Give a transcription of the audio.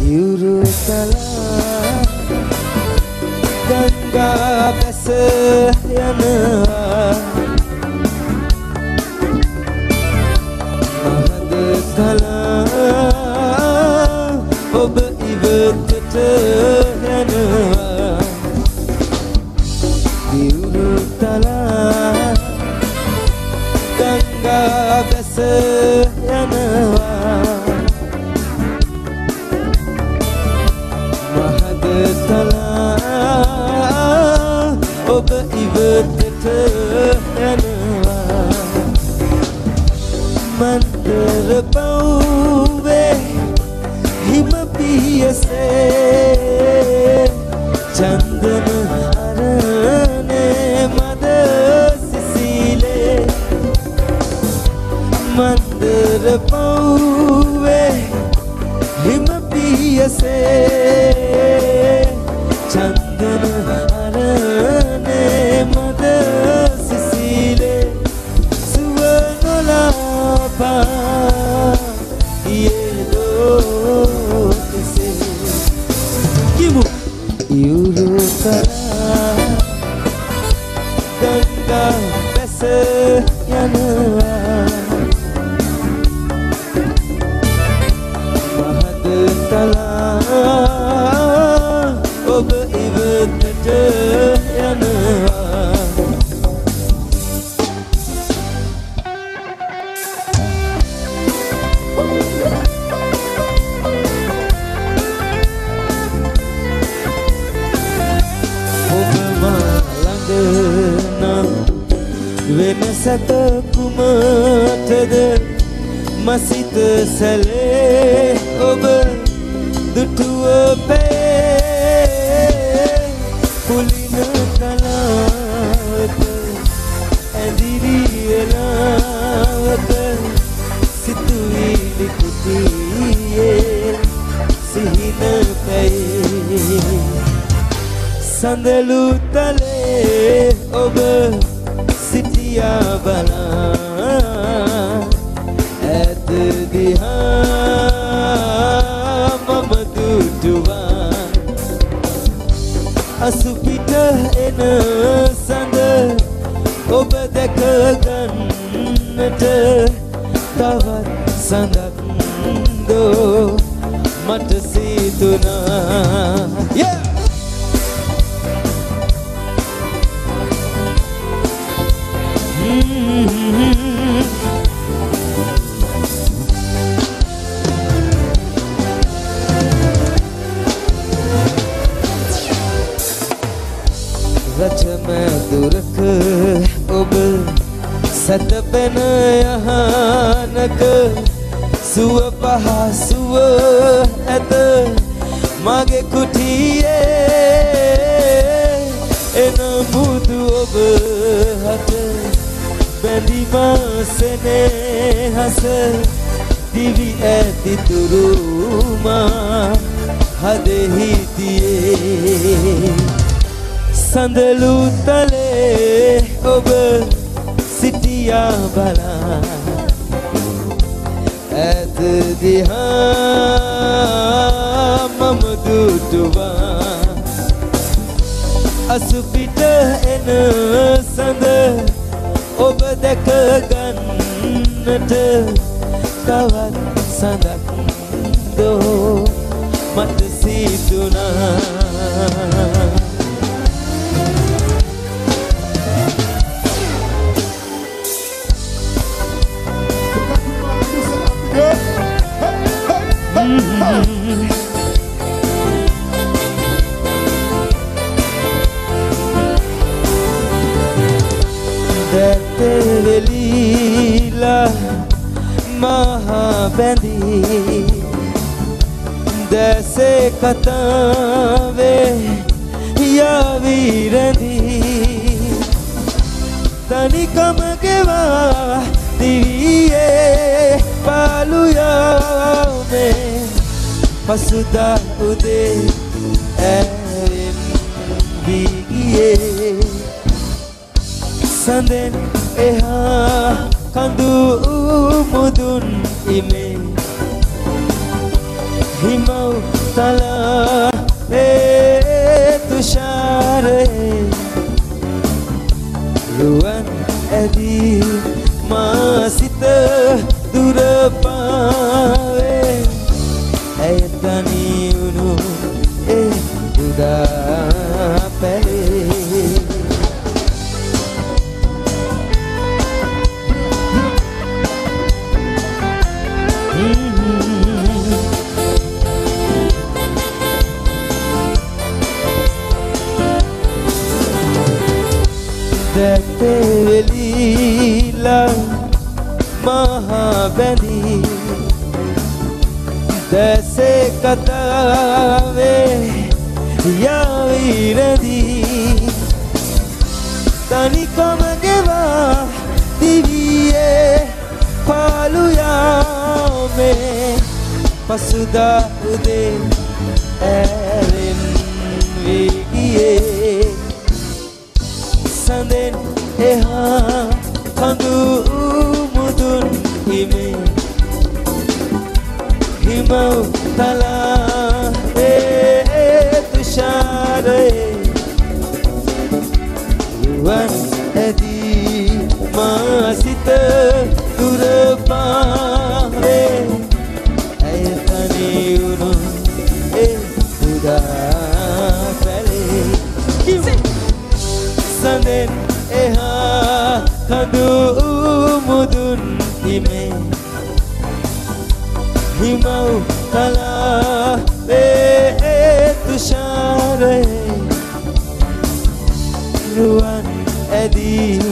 යුරුතලා ගංගා බැස යනවා මහද කලා ඔබ ඉවතට යනවා යුරුතලා ගංගා බැස යනවා මහද කලා ඔබ ඉවතට යනවා මන්දර පවුවේ හිම පියසේ චන්දන අරනේ මද සිසිලේ මන්දර පවුවේ හිම පියසේ චන්දන අරනේ මද සිසිලේ සුව නොලපා යෙදෝ කෙසේ කිමු යුරුතලා ගංගා බැස යනවා මහද තලා ඔබ ඉවතට යනවා ඔබ මා ළඟ නම් වෙනසක කුමටද මසිත සැලේ ඔබ දුටුව පේ පුලින කලාවත ඇදිරි වෙලාවත සිතුවිලි කුටියේ සිහින පැයේ සඳලු තලේ ඔබ සිටියා බලා ඇත දිහා මම දුටුවා අසුපිට එන සඳ ඔබ දැක ගන්නට තවත් සඳක් දෝ මට සිතුනා yeah! රජම දුරක ඔබ සතපෙන යහනක සුව පහසුව ඇත මගේ කුටියේ එන මුදු ඔබ හත බැඳිම සෙනෙහස දිවි ඇති තුරුමා හදෙහි තියේ සඳලු තලේ ඔබ සිටියා බලා ඇත දිහා මම දුටුවා අසුපිට එන සඳ ඔබ දැක ගන්නට තවත් සඳක් දෝ මට සිතුනා දැතෙවෙලීලා මහා බැඳී දැසේ කතාවේ යාවී රැඳී තනිකම ගෙවා දිවියේ පාලු යාමේ පසුදා උදේ ඇවෙන් වී සඳෙන් එහා කඳු මුදුන් ඉමේ හිමව් තලා තුෂාරයේ රුවන් ඇදී මා සිත දුර පාවේ ඇය තනි වුණු ඒ උදා පැලේ දැක්තෙලිලා මහා බැඳි දැසේ කතාවේ යාවිරදී තනිකම ගෙවා දිවියේ පාලු යාමේ පසුදා උදේ ඇරෙන් වී සඳෙන් එහා කඳු මුදුන් හිමේ හිමව තලා තුෂාරයේ රුවන් ඇදී මා සිත දුර පාවේ ඇය තනි වුණු ඒ උදා පැලේ සඳෙන් එහා කඳු මුදුන් හිමේ හිමව තලා තුෂාරයේ රුවන් ඇදී